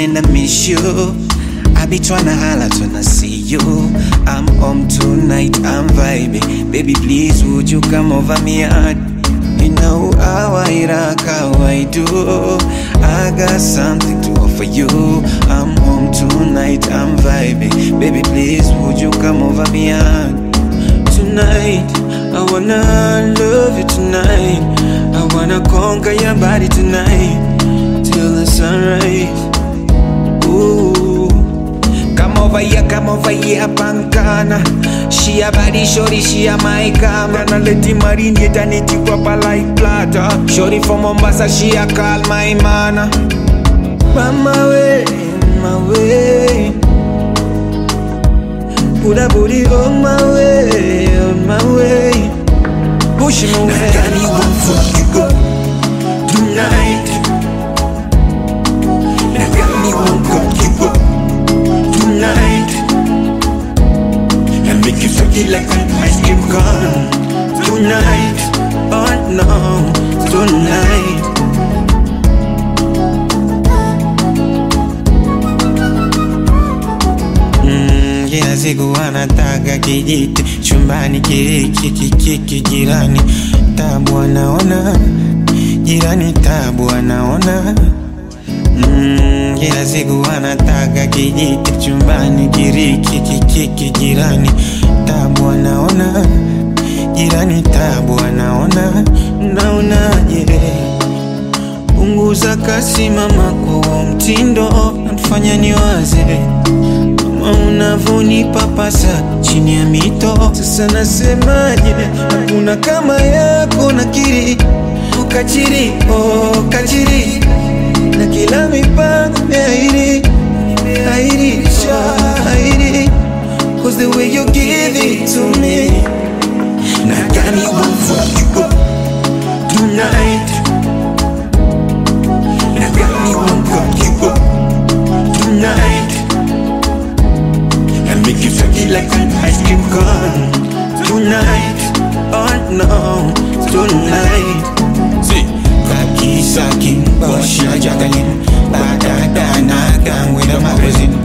and I miss you. I be tryna holla when I see you. I'm home tonight, I'm vibing. Baby, please, would you come over me hard? You know how I rock, how I do. I got something to offer you. I'm home tonight, I'm vibing. Baby, please, would you come over me hard? Tonight, I wanna love you tonight. I wanna conquer your body tonight till the sunrise. Ooh, come over here, pankana. She a body shorty, she a my kama. Na let him marinate and it you up like platter. Shorty from Mombasa, she a call my mana. On my way. Put a booty on my way. Push me away. Now Danny won't fuck you up tonight. Now Danny won't cock you up tonight. And make you suck it like an ice cream cone tonight. Oh no, tonight. Kila siku anataka kijiti chumbani kiriki jirani tabu anaona jirani tabu anaona. Kila siku anataka kijiti chumbani kiriki jirani tabu anaona jirani tabu anaona. Naonaje? Punguza kasi mama kwa mtindo nafanya niwaze unavonipa pasa chini ya mito. Sasa nasemaje? Hakuna kama yako nakiri. Ukachiri, oh kachiri. Na kila mipango meahiri. Cause the way you give it to me. Now Danny won't fuck you up tonight. Now Danny won't cock you up tonight. And make you suck it like an ice cream cone tonight. Oh no, tonight. See, Kaki sakin, bosh ya jagalin. Badada na gang with a magazine.